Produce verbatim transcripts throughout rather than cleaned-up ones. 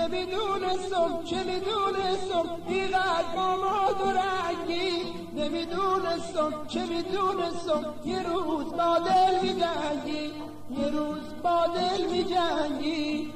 نمیدونستم چه میدونستم بیقدر داماد و رنگی، نمیدونستم چه میدونستم یه روز با دل میجنگی، یه روز با دل میجنگی.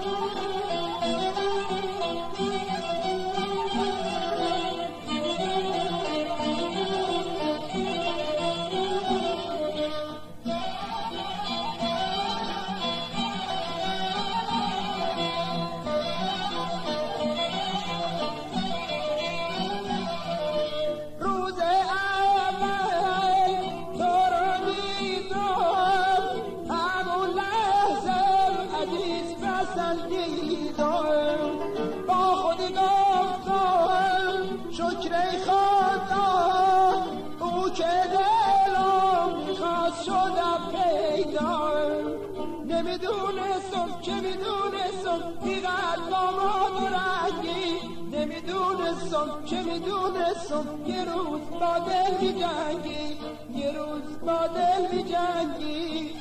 با خودی گفتم شکر خدا او که دلم میخواست شدم پیدا، نمیدونستم چه میدونستم بیقدر داماد و رنگی، نمیدونستم چه میدونستم یه روز با دل میجنگی، یه روز با دل میجنگی.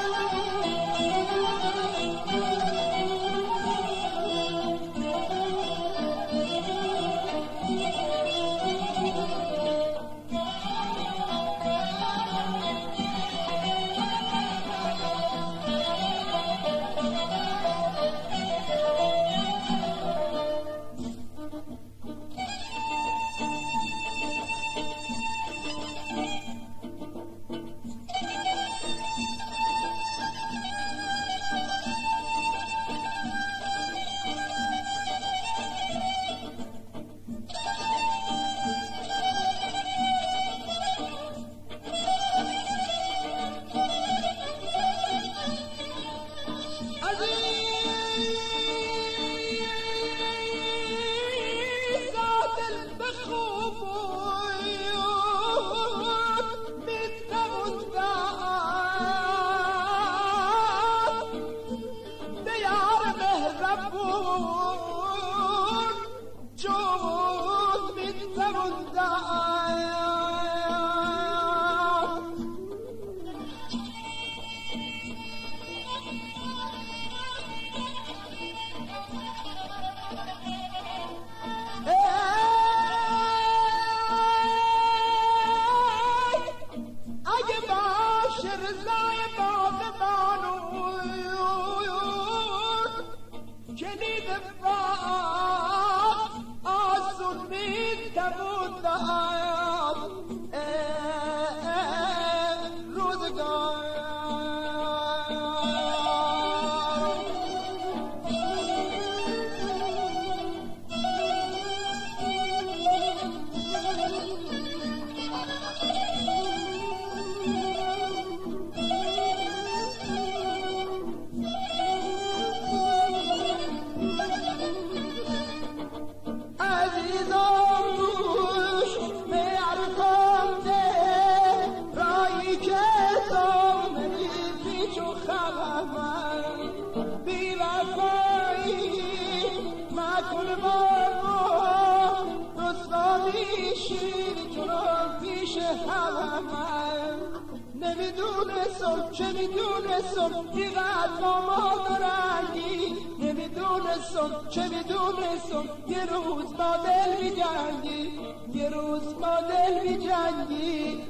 نمیدونستم چه میدونستم بیقدر داماد و رنگی، نمیدونستم چه میدونستم یه روز با دل میجنگی، یه روز با دل میجنگی.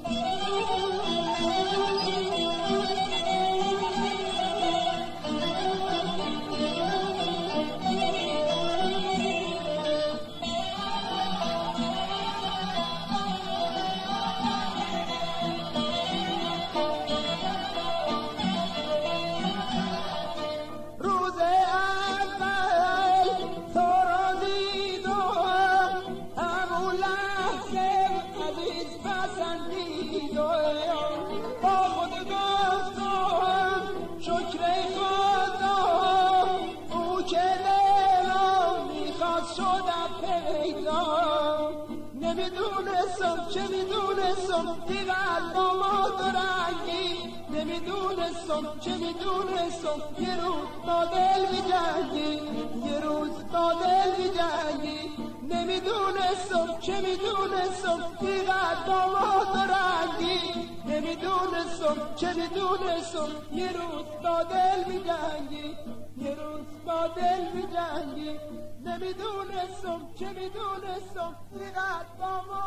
نمیدونستم چه میدونستم دیگر داماد و رنگی، نمیدونستم چه میدونستم یه روز با دل میجنگی، یه روز با دل میجنگی. نمیدونستم چه میدونستم دیگر داماد و رنگی، نمیدونستم میدونستم چه میدونستم یه روز با دل میجنگی یه روز با دل میجنگی نمیدونستم چه میدونستم چقدر با ما